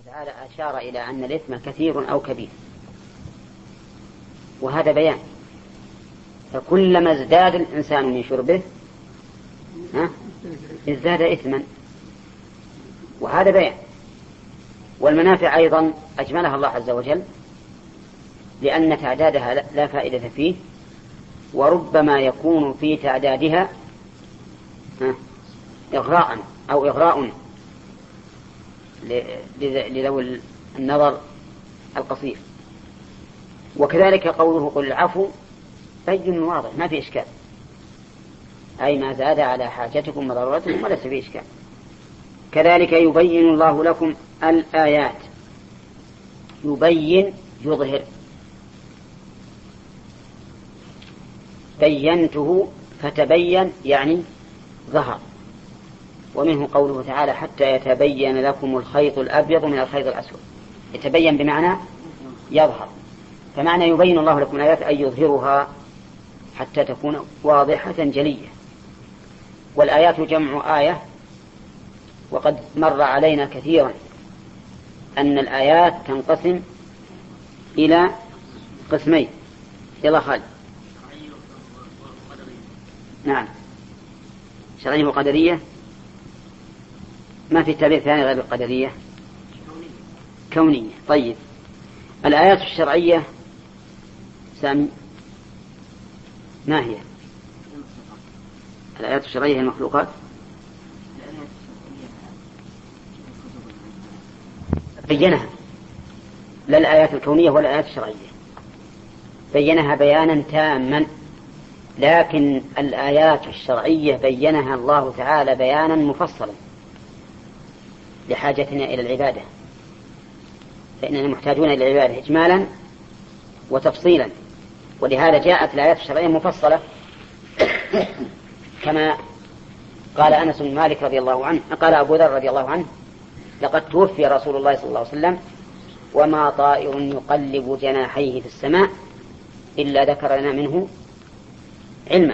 وتعالى أشار إلى أن الإثم كثير أو كبير، وهذا بيان، فكلما ازداد الإنسان من شربه ازداد إثما، وهذا بيان. والمنافع أيضا أجملها الله عز وجل، لأن تعدادها لا فائدة فيه، وربما يكون في تعدادها إغراء أو إغراء لذوي النظر القصير. وكذلك قوله قل العفو بين واضح ما في إشكال، أي ما زاد على حاجتكم وضرورتكم وليس في إشكال. كذلك يبين الله لكم الآيات، يبين يظهر، بينته فتبين يعني ظهر. ومنه قوله تعالى حتى يتبين لكم الخيط الأبيض من الخيط الأسود، يتبين بمعنى يظهر، فمعنى يبين الله لكم الآيات أي يظهرها حتى تكون واضحة جلية. والآيات جمع آية، وقد مر علينا كثيرا أن الآيات تنقسم إلى قسمين. يلا خالد. نعم، شرعية وقدرية، ما في تعبير ثاني غير القدرية، كونية. طيب، الآيات الشرعية سامي ما هي؟ الآيات الشرعية هي المخلوقات. بينها، لا الآيات الكونية ولا الآيات الشرعية، بينها بيانا تاما. لكن الآيات الشرعية بينها الله تعالى بيانا مفصلا لحاجتنا إلى العبادة، فإننا محتاجون إلى العبادة إجمالا وتفصيلا، ولهذا جاءت الآيات الشرعية مفصلة كما قال أنس بن مالك رضي الله عنه، قال أبو ذر رضي الله عنه لقد توفي رسول الله صلى الله عليه وسلم وما طائر يقلب جناحيه في السماء إلا ذكر لنا منه علما.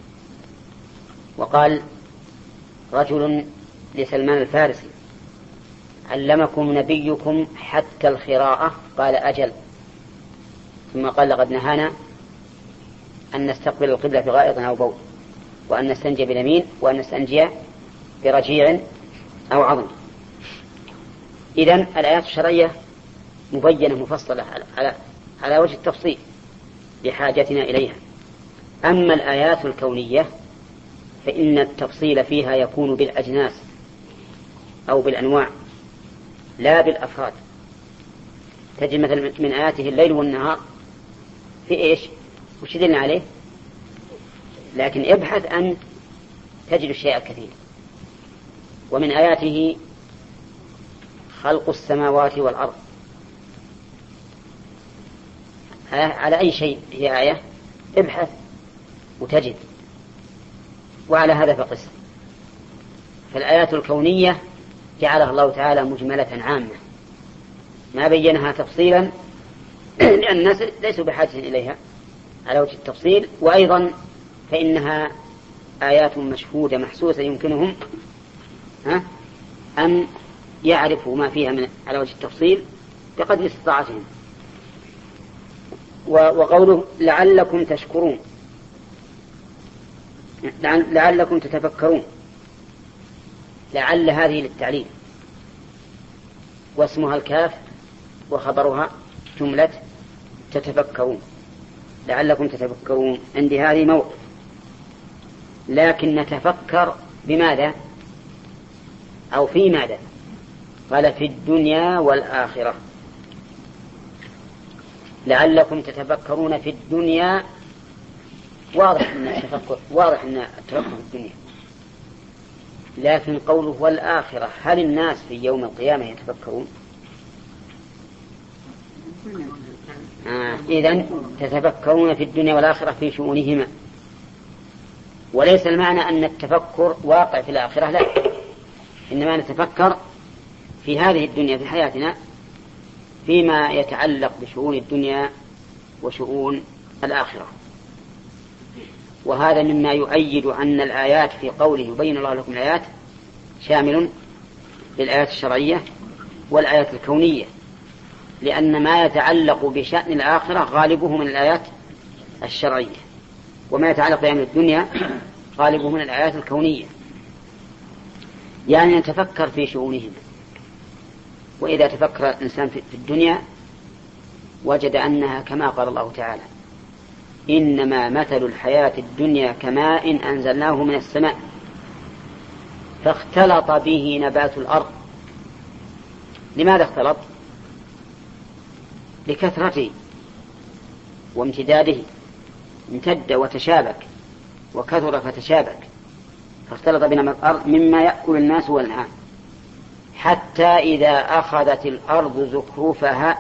وقال رجل لسلمان الفارسي علمكم نبيكم حتى الخراءة؟ قال أجل. ثم قال لقد نهانا أن نستقبل القبلة في غائط أو بول، وأن نستنجي باليمين، وأن نستنجي برجيع أو عظم. إذن الآيات الشرعية مبينة مفصلة على وجه التفصيل لحاجتنا إليها. أما الآيات الكونية فإن التفصيل فيها يكون بالأجناس أو بالأنواع لا بالأفراد. تجد مثل من آياته الليل والنهار في إيش؟ وش دلنا عليه؟ لكن ابحث أن تجد الشيء الكثير. ومن آياته خلق السماوات والأرض، على أي شيء هي آية؟ ابحث وتجد. وعلى هذا فقس. فالآيات الكونية جعلها الله تعالى مجملة عامة ما بينها تفصيلا لأن الناس ليسوا بحاجة إليها على وجه التفصيل. وأيضا فإنها آيات مشهودة محسوسة يمكنهم أن يعرفوا ما فيها من على وجه التفصيل بقدر استطاعتهم. وقوله لعلكم تشكرون، لعلكم تتفكرون، لعل هذه للتعليل، واسمها الكاف وخبرها جملة تتفكرون. لعلكم تتفكرون عندي هذه موقف. لكن نتفكر بماذا أو في ماذا؟ قال في الدنيا والآخرة. لعلكم تتفكرون في الدنيا، واضح أن التفكر في الدنيا. لكن قوله والآخرة، هل الناس في يوم القيامة يتفكرون؟ إذن تتفكرون في الدنيا والآخرة في شؤونهما. وليس المعنى أن التفكر واقع في الآخرة، لا، إنما نتفكر في هذه الدنيا في حياتنا فيما يتعلق بشؤون الدنيا وشؤون الآخرة. وهذا مما يؤيد أن الآيات في قوله يبين الله لكم الآيات شامل للآيات الشرعية والآيات الكونية، لأن ما يتعلق بشأن الآخرة غالبه من الآيات الشرعية، وما يتعلق بأمر الدنيا غالبه من الآيات الكونية. يعني نتفكر في شؤونهم. وإذا تفكر الإنسان في الدنيا وجد أنها كما قال الله تعالى: إنما مثل الحياة الدنيا كماء أنزلناه من السماء فاختلط به نبات الأرض. لماذا اختلط؟ لكثرته وامتداده، امتد وتشابك وكثر فتشابك، فاختلط بنبات الأرض مما يأكل الناس والأنعام، حتى إذا أخذت الأرض زخرفها،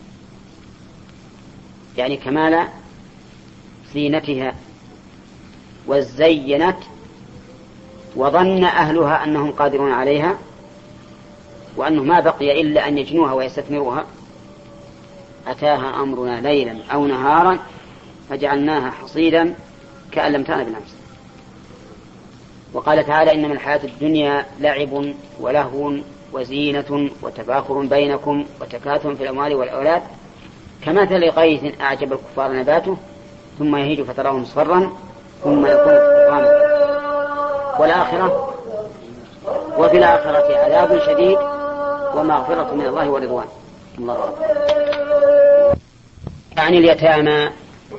يعني كمال زينتها، وزينت وظن أهلها أنهم قادرون عليها وأنه ما بقي إلا أن يجنوها ويستثمروها، أتاها أمرنا ليلا أو نهارا فجعلناها حصيدا كأن لم تغن بالأمس. وقال تعالى: إنما الحياة الدنيا لعب ولهو وزينة وتفاخر بينكم وتكاثر في الأموال والأولاد كمثل غيث أعجب الكفار نباته ثم يهيج فتراه مصفرا ثم يكون حطاما. والآخرة وفي الآخرة عذاب شديد ومغفرة من الله ورضوان. الله أكبر. عن اليتامى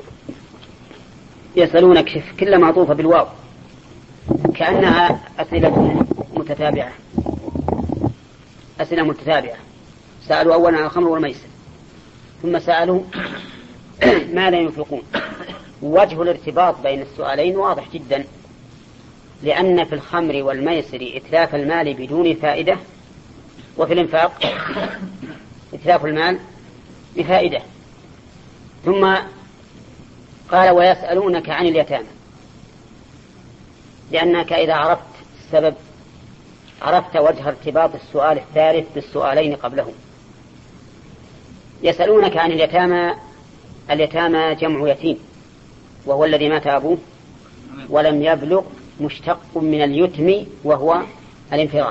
يسألونك، كل معطوفة بالواو كأنها أسئلة متتابعة، أسئلة متتابعة. سألوا أولا عن الخمر والميسر، ثم سألوا ماذا ينفقون. وجه الارتباط بين السؤالين واضح جدا، لأن في الخمر والميسر إتلاف المال بدون فائدة، وفي الإنفاق إتلاف المال بفائدة. ثم قال: ويسألونك عن اليتامى، لأنك إذا عرفت السبب عرفت وجه ارتباط السؤال الثالث بالسؤالين قبله. يسألونك عن اليتامى. اليتامى جمع يتيم، وهو الذي مات أبوه ولم يبلغ، مشتق من اليتم وهو الانفراد.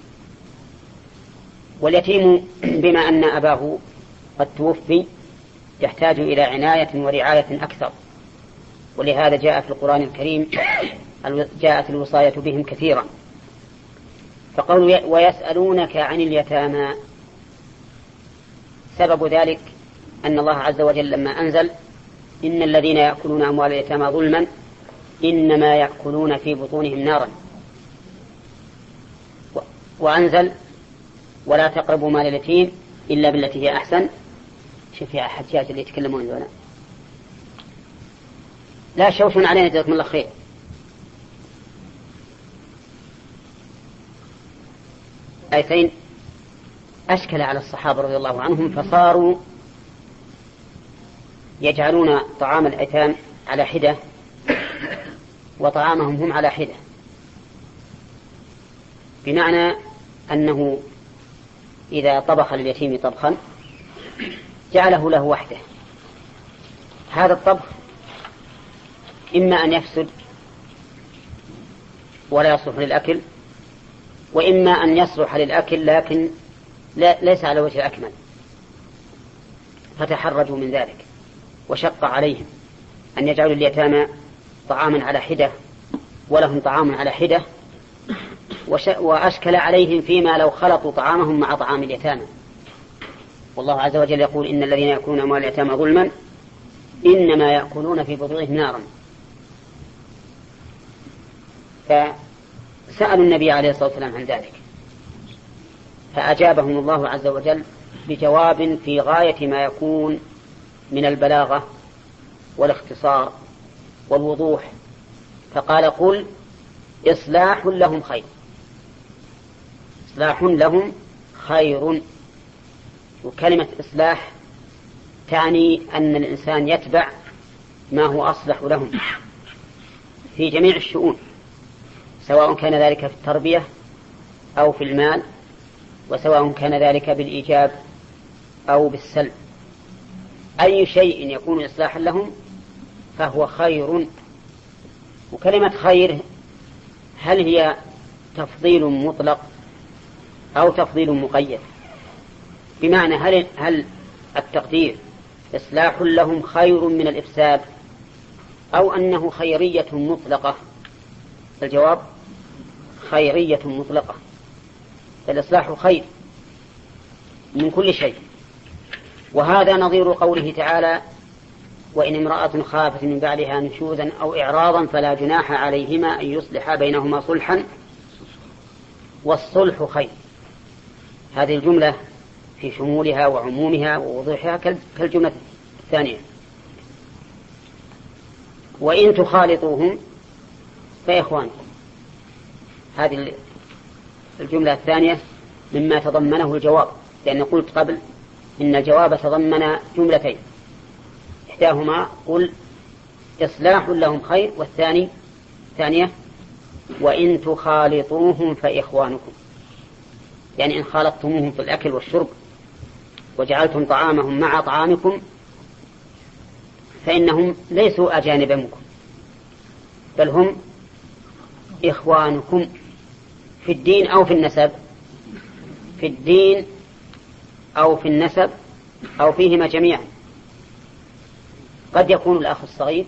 واليتيم بما أن أباه قد توفي يحتاج إلى عناية ورعاية أكثر، ولهذا جاء في القرآن الكريم جاءت الوصاية بهم كثيرا. فقالوا: ويسألونك عن اليتامى، سبب ذلك أن الله عز وجل لما أنزل: إن الذين يأكلون أموال اليتامى ظلما إنما يأكلون في بطونهم نارا، وأنزل: ولا تقربوا مال اليتيم إلا بالتي هي أحسن. شوف يا حجاج اللي يتكلمون ذولا، لا شوشون علينا جزاكم الله خير. آيتين أشكل على الصحابة رضي الله عنهم، فصاروا يجعلون طعام الأيتام على حدة وطعامهم هم على حدة، بمعنى أنه إذا طبخ لليتيم طبخا جعله له وحده. هذا الطبخ إما أن يفسد ولا يصلح للأكل، وإما أن يصلح للأكل لكن ليس على وجه الأكمل، فتحرجوا من ذلك وشق عليهم أن يجعلوا اليتامى طعاما على حدة ولهم طعام على حدة، وأشكل عليهم فيما لو خلطوا طعامهم مع طعام اليتامى. والله عز وجل يقول: إن الذين يأكلون أموال اليتامى ظلما إنما يأكلون في بطونهم نارا. فسألوا النبي عليه الصلاة والسلام عن ذلك، فأجابهم الله عز وجل بجواب في غاية ما يكون من البلاغة والاختصار والوضوح، فقال: قل إصلاح لهم خير. إصلاح لهم خير. وكلمة إصلاح تعني أن الإنسان يتبع ما هو أصلح لهم في جميع الشؤون، سواء كان ذلك في التربية أو في المال، وسواء كان ذلك بالإيجاب أو بالسلب. أي شيء يكون إصلاحا لهم فهو خير. وكلمة خير هل هي تفضيل مطلق أو تفضيل مقيد؟ بمعنى هل التقدير إصلاح لهم خير من الإفساد أو أنه خيرية مطلقة؟ الجواب خيرية مطلقة، فالإصلاح خير من كل شيء. وهذا نظير قوله تعالى: وإن امرأة خافت من بعدها نشوزا أو إعراضا فلا جناح عليهما أن يصلحا بينهما صلحا والصلح خير. هذه الجملة في شمولها وعمومها ووضوحها كالجملة الثانية. وإن تخالطوهم فإخوانكم، هذه الجملة الثانية مما تضمنه الجواب، لأن قلت قبل إن الجواب تضمن جملتين، إحداهما قل إصلاح لهم خير، ثانية وإن تخالطوهم فإخوانكم، يعني إن خالطتموهم في الأكل والشرب وجعلتم طعامهم مع طعامكم فإنهم ليسوا أجانب منكم، بل هم إخوانكم في الدين أو في النسب، في الدين أو في النسب أو فيهما جميعا. قد يكون الأخ الصغير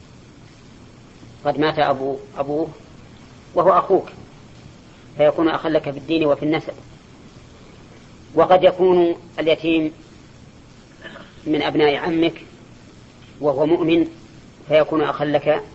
قد مات أبوه وهو أخوك فيكون أخا لك في الدين وفي النسب، وقد يكون اليتيم من أبناء عمك وهو مؤمن فيكون أخا لك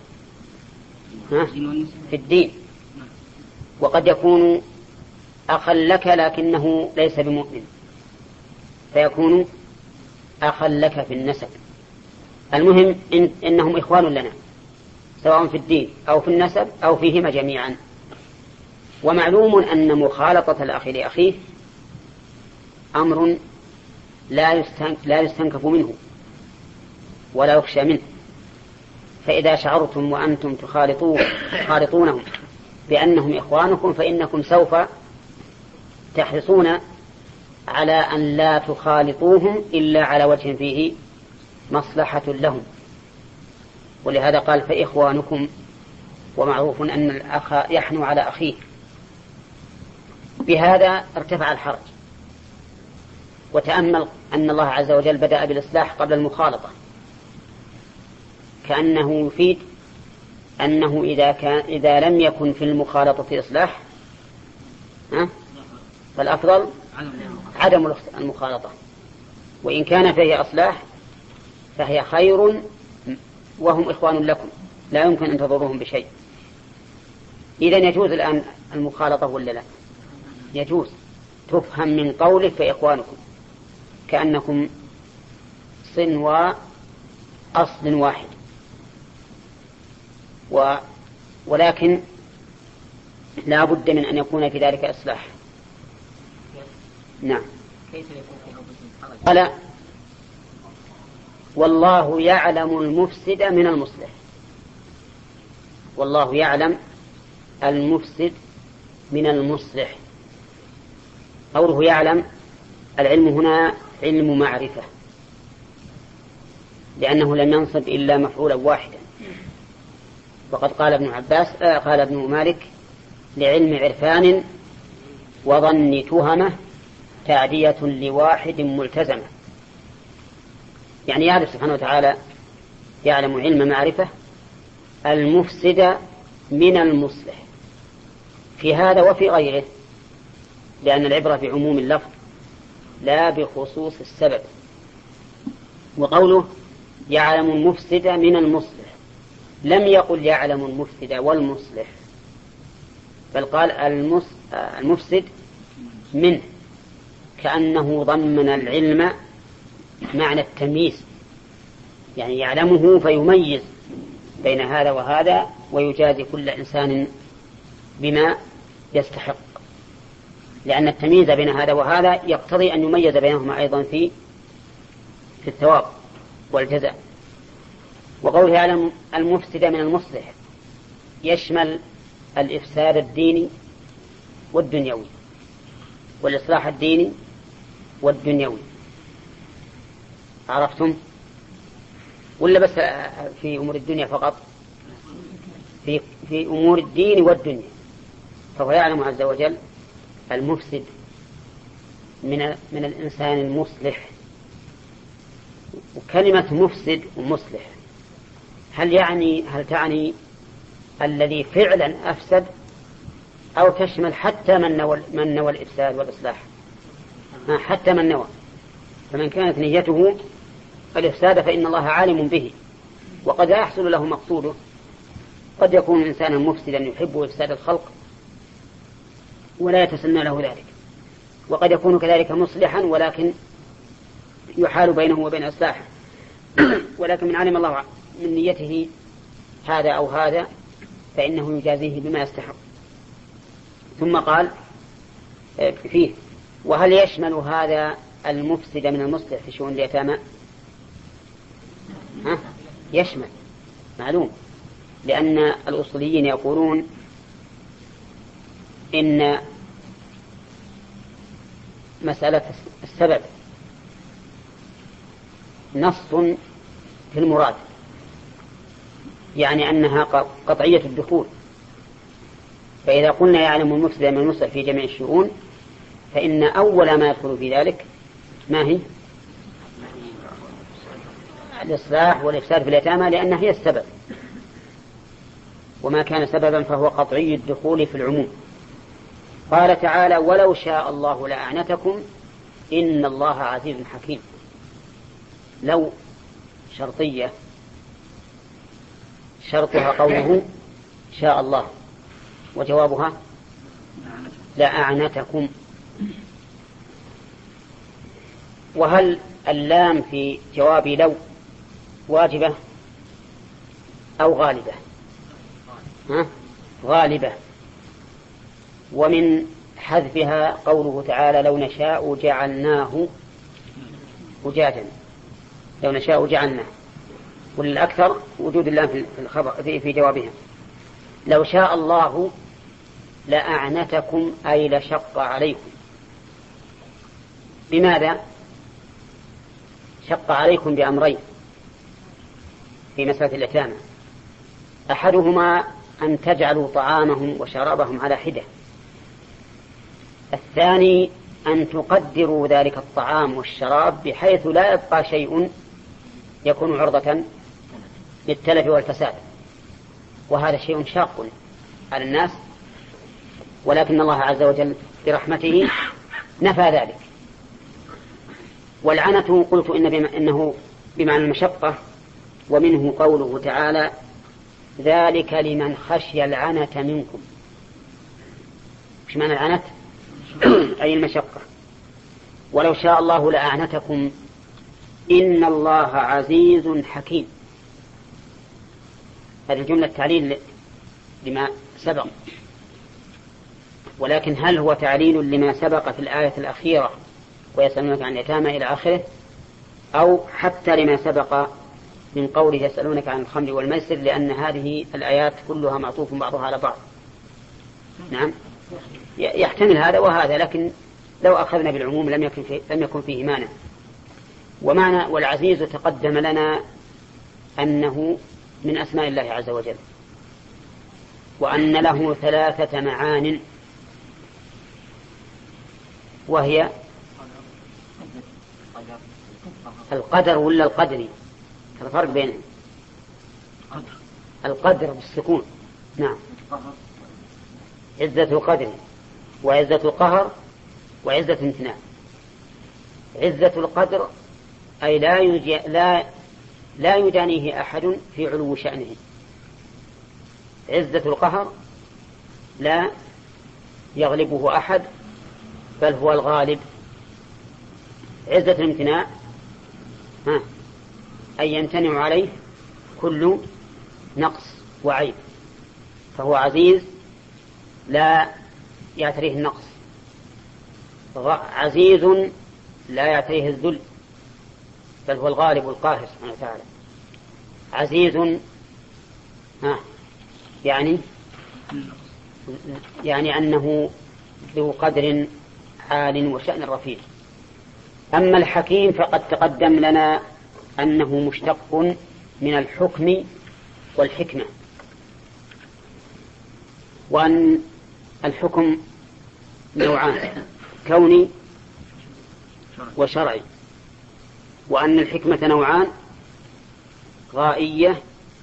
في الدين، وقد يكون أخا لك لكنه ليس بمؤمن فيكون أخا لك في النسب. المهم إنهم إخوان لنا سواء في الدين أو في النسب أو فيهما جميعا. ومعلوم أن مخالطة الأخ لأخيه أمر لا يستنكف منه ولا يخشى منه، فإذا شعرتم وأنتم تخالطونهم بأنهم إخوانكم فإنكم سوف تحرصون على أن لا تخالطوهم إلا على وجه فيه مصلحة لهم، ولهذا قال فإخوانكم، ومعروف أن الأخ يحنو على أخيه. بهذا ارتفع الحرج. وتأمل أن الله عز وجل بدأ بالإصلاح قبل المخالطة، كأنه يفيد أنه إذا لم يكن في المخالطة إصلاح فالأفضل عدم المخالطة، وإن كان فيه إصلاح فهي خير وهم إخوان لكم لا يمكن أن تضروهم بشيء. إذن يجوز الآن المخالطة ولا لا؟ يجوز، تفهم من قوله فإخوانكم كأنكم صنوا أصل واحد، ولكن لا بد من أن يكون في ذلك إصلاح. نعم. قال والله يعلم المفسد من المصلح. والله يعلم المفسد من المصلح. قوله يعلم، العلم هنا علم معرفة، لأنه لم ينصب إلا مفعولا واحدا. وقد قال قال ابن مالك لعلم عرفان وظن تهمة تعدية لواحد ملتزمة، يعني يعرف سبحانه وتعالى يعلم علم معرفة المفسد من المصلح في هذا وفي غيره، لأن العبرة بعموم اللفظ لا بخصوص السبب. وقوله يعلم المفسد من المصلح لم يقل يعلم المفسد والمصلح، بل قال المفسد منه، كأنه ضمن العلم معنى التمييز، يعني يعلمه فيميز بين هذا وهذا ويجازي كل إنسان بما يستحق، لأن التمييز بين هذا وهذا يقتضي أن يميز بينهما أيضا في الثواب والجزاء. وقوله يعلم المفسد من المصلح يشمل الإفساد الديني والدنيوي، والإصلاح الديني والدنيوي. عرفتم؟ ولا بس في أمور الدنيا فقط؟ في أمور الدين والدنيا. فهو يعلم عز وجل المفسد من الإنسان المصلح. وكلمة مفسد ومصلح هل تعني الذي فعلا أفسد، أو تشمل حتى من نوى الإفساد والإصلاح؟ حتى من نوى. فمن كانت نيته الإفساد فإن الله عالم به، وقد يحصل له مقصوده. قد يكون إنسانا مفسدا يحب إفساد الخلق ولا يتسنى له ذلك، وقد يكون كذلك مصلحا ولكن يحال بينه وبين إصلاحه. ولكن من علم الله من نيته هذا أو هذا فإنه يجازيه بما يستحق. ثم قال فيه: وهل يشمل هذا المفسد من المصلح في شؤون اليتامى؟ يشمل، معلوم، لأن الأصوليين يقولون إن مسألة السبب نص في المراد، يعني أنها قطعية الدخول. فإذا قلنا يعلم المفسد من المصلح في جميع الشؤون، فإن أول ما يدخل في ذلك ما هي؟ الإصلاح والإفساد في اليتامى، لأنها هي السبب، وما كان سببا فهو قطعي الدخول في العموم. قال تعالى: ولو شاء الله لأعنتكم إن الله عزيز حكيم. لو شرطية، شرطها قوله شاء الله، وجوابها لأعنتكم. وهل اللام في جواب لو واجبة أو غالبة؟ غالبة. ومن حذفها قوله تعالى: لو نشاء جعلناه أجاجا. لو نشاء جعلناه، وللأكثر وجود اللام في الخبر في جوابها. لو شاء الله لأعنتكم أي لشق عليكم. بماذا شق عليكم؟ بأمرين في مسألة اليتامى: أحدهما أن تجعلوا طعامهم وشرابهم على حدة، الثاني أن تقدروا ذلك الطعام والشراب بحيث لا يبقى شيء يكون عرضة للتلف والفساد، وهذا شيء شاق على الناس، ولكن الله عز وجل برحمته نفى ذلك. والعنة قلت إنه بمعنى المشقة، ومنه قوله تعالى: ذلك لمن خشي العنة منكم. مش معنى العنة؟ أي المشقة. ولو شاء الله لأعنتكم إن الله عزيز حكيم. هذه الجملة تعليل لما سبق، ولكن هل هو تعليل لما سبق في الآية الأخيرة ويسألونك عن اليتامى إلى آخره، أو حتى لما سبق من قوله يسألونك عن الخمر والميسر، لأن هذه الآيات كلها معطوف بعضها على بعض. نعم، يحتمل هذا وهذا، لكن لو أخذنا بالعموم لم يكن فيه مانع. ومعنى والعزيز تقدم لنا أنه من أسماء الله عز وجل، وأن له 3 معان، وهي القدر ولا القدري؟ الفرق بينهم. القدر بالسكون، نعم، عزة القدر وعزة القهر وعزة امتناع. عزة القدر أي لا يدانيه أحد في علو شأنه. عزة القهر لا يغلبه أحد بل هو الغالب. عزة الامتناع أي يمتنع عليه كل نقص وعيب، فهو عزيز لا يعتريه النقص، عزيز لا يعتريه الذل، بل هو الغالب القاهر سبحانه وتعالى. عزيز يعني أنه ذو قدر عال وشأن رفيع. أما الحكيم فقد تقدم لنا أنه مشتق من الحكم والحكمة، وأن الحكم نوعان: كوني وشرعي، وأن الحكمة نوعان: غائية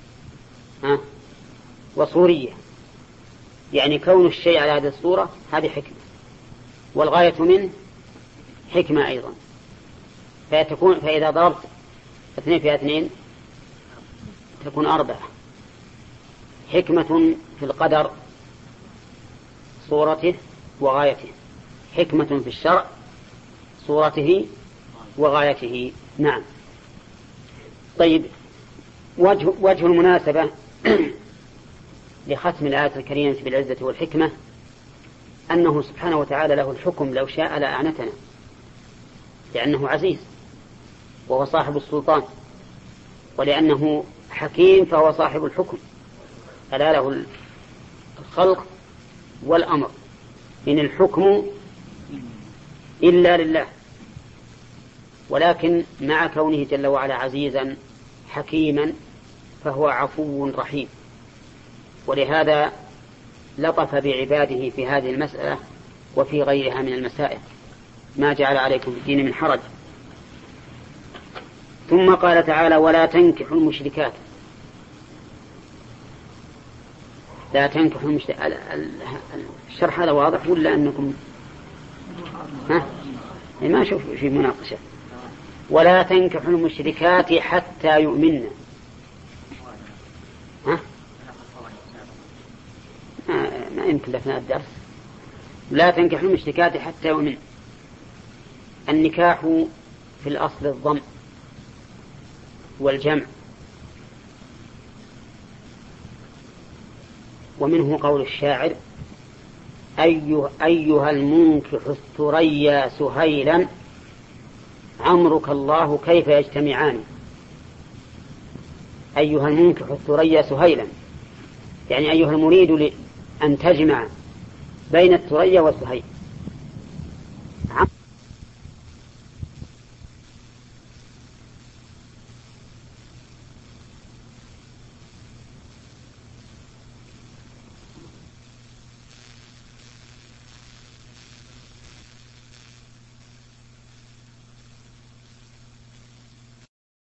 وصورية، يعني كون الشيء على هذه الصورة هذه حكمة، والغاية منه حكمة أيضا. فإذا ضربت 2 في 2 تكون 4. حكمة في القدر صورته وغايته، حكمة في الشرع صورته وغايته. نعم. طيب، وجه المناسبة لختم الآية الكريمة بالعزة والحكمة أنه سبحانه وتعالى له الحكم، لو شاء لأعنتنا، لأنه عزيز وهو صاحب السلطان، ولأنه حكيم فهو صاحب الحكم، ألا له الخلق والأمر، إن الحكم إلا لله. ولكن مع كونه جل وعلا عزيزا حكيما فهو عفو رحيم، ولهذا لطف بعباده في هذه المسألة وفي غيرها من المسائل، ما جعل عليكم في الدين من حرج. ثم قال تعالى: ولا تنكحوا المشركات. لا تنكحوا المشركات. الشرح هذا واضح ولا أنكم ما أشوف في مناقشة؟ ولا تنكحوا المشركات حتى يؤمنن. ما يمكن لنا الدرس. لا تنكحوا المشركات حتى يؤمنن. النكاح في الأصل الضم والجمع، ومنه قول الشاعر: أيها المنكح الثريا سهيلا عمرك الله كيف يجتمعان. أيها المنكح الثريا سهيلا، يعني أيها المريد أن تجمع بين الثريا والسهيل.